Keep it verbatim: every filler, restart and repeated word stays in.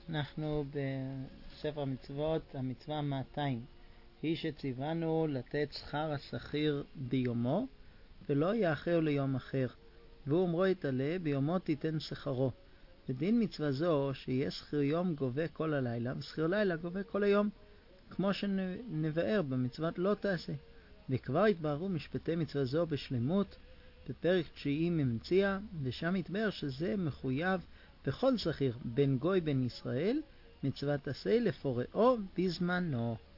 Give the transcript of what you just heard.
אנחנו בספר המצוות, המצווה מאתיים, היא שציוונו לתת שכר השכיר ביומו ולא יאחר ליום אחר, והוא אומרו יתעלה ביומו תיתן שכרו. ודין מצווה זו שיהיה שכיר יום גובה כל הלילה ושכיר לילה גובה כל היום, כמו שנבאר במצוות לא תעשה. וכבר התבהרו משפטי מצווה זו בשלמות בפרק תשיעי ממציאה, ושם התבהר שזה מחויב בכל שכיר בין גוי בין ישראל מצוות עשה לפורעו בזמנו.